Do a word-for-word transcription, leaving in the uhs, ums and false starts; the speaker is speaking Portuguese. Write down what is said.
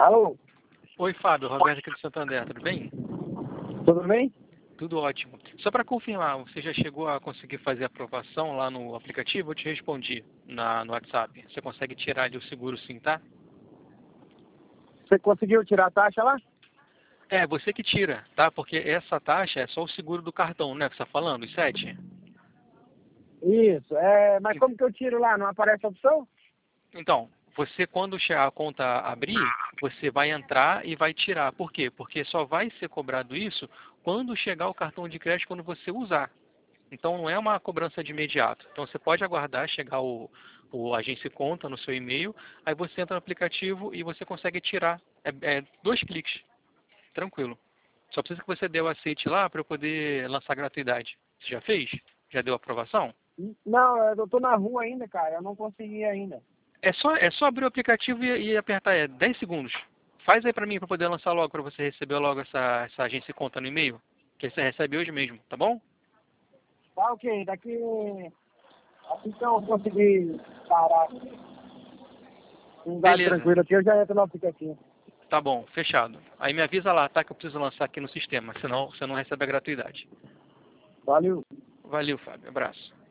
Alô? Oi, Fábio, Roberto aqui do Santander, tudo bem? Tudo bem? Tudo ótimo. Só para confirmar, você já chegou a conseguir fazer a aprovação lá no aplicativo? Eu te respondi na, no WhatsApp. Você consegue tirar ali o seguro sim, tá? Você conseguiu tirar a taxa lá? É, você que tira, tá? Porque essa taxa é só o seguro do cartão, né? Que você está falando, os sete? Isso. É, mas como que eu tiro lá? Não aparece a opção? Então, você quando a conta abrir, você vai entrar e vai tirar. Por quê? Porque só vai ser cobrado isso quando chegar o cartão de crédito, quando você usar. Então não é uma cobrança de imediato. Então você pode aguardar chegar o, o agência conta no seu e-mail, aí você entra no aplicativo e você consegue tirar. É, é dois cliques, tranquilo. Só precisa que você dê o aceite lá para eu poder lançar gratuidade. Você já fez? Já deu aprovação? Não, eu tô na rua ainda, cara. Eu não consegui ainda. É só, é só abrir o aplicativo e, e apertar, é dez segundos. Faz aí para mim para poder lançar logo, para você receber logo essa, essa agência conta no e-mail, que você recebe hoje mesmo, tá bom? Tá ok. Daqui... Assim que eu conseguir parar um lugar Beleza. tranquilo aqui, eu já entro no aplicativo. Tá bom, fechado. Aí me avisa lá, tá? Que eu preciso lançar aqui no sistema, senão você não recebe a gratuidade. Valeu. Valeu, Fábio. Abraço.